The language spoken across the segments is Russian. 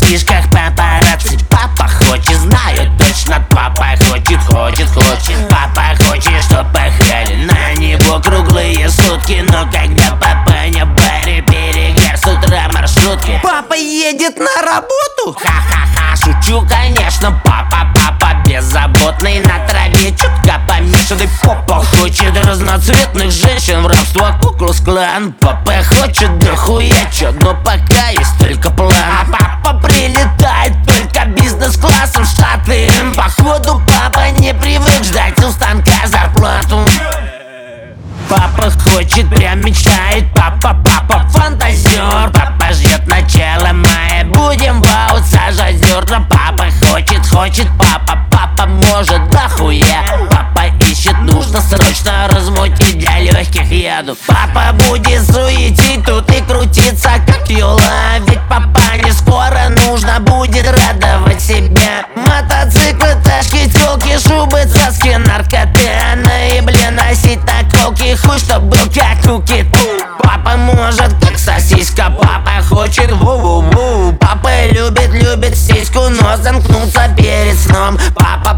фотишках папарацци. Папа хочет, знаю точно, папа хочет. Папа хочет, чтоб пахали на него круглые сутки. Но когда папа не в баре, перегар с утра маршрутки. Папа едет на работу? Ха-ха-ха, шучу, конечно. Папа беззаботный, на траве чутка помешанный. Папа хочет разноцветных женщин в рабство Ку-клукс-клан. Папа хочет дохуяча, но пока есть только план. А папа прилетает только бизнес-классом в Штаты. Походу папа не привык ждать у станка зарплату. Папа хочет, прям мечтает. Папа фантазер. Папа ждет начала мая, будем в аут сажать зерна. Папа хочет, папа может дохуя. Папа ищет, нужно срочно размутить для легких яду. Папа будет суетить тут и крутиться как юла. Ведь папа не скоро нужно будет радовать себя. Мотоциклы, тачки, тёлки, шубы, цаски, наркотаны. И блин, носить наколки, хуй, чтоб был как у кит. Папа может как сосиска, папа хочет ву-ву-ву. Папа любит сиську, но замкнуться перед сном. Папа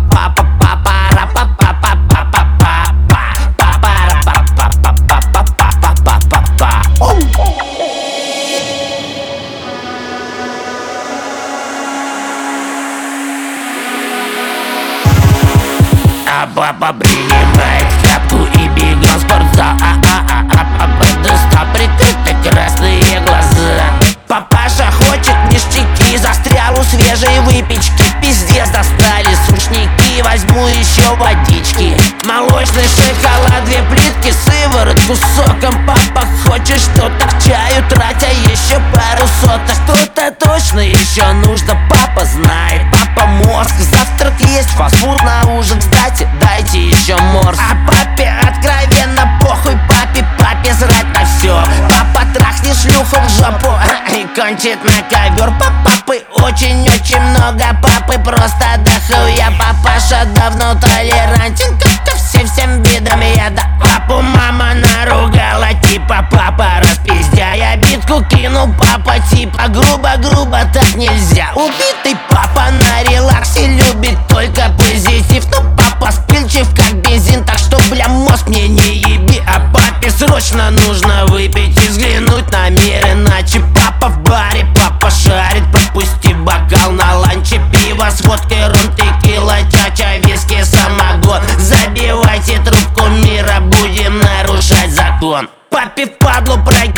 папа принимает тряпку и бегом в спортзал. Доста прикрыты красные глаза. Папаша хочет ништяки, застрял у свежей выпечки. Пиздец, достали сушники, возьму еще водички. Молочный шоколад, 2 плитки, сыворотку с соком. Папа хочет что-то к чаю, тратя еще пару соток. Что-то точно еще нужно, папа знает. Папа мозг, завтрак есть, фастфуд на ужин, кстати, дайте еще морс. А папе откровенно похуй, папе срать на все. Папа трахни шлюху в жопу и кончит на ковер. Папы очень много, папы просто дохуя. Папаша давно толерантен ко всем видам яда. Папу мама наругала, типа папа распиздяй. Обидку кинул папа, типа грубо так нельзя. Убитый папа на релаксе, любит только позитив. Но папа спильчив как бензин, так что бля мозг мне не еби. А папе срочно нужно выпить и взглянуть на мир иначе. Папа в баре, папа шарит, пропусти бокал на ланче. Пиво с водкой, ром, текила, чача, виски, самогон. Забивайте трубку мира, будем нарушать закон. Папе впадлу пройти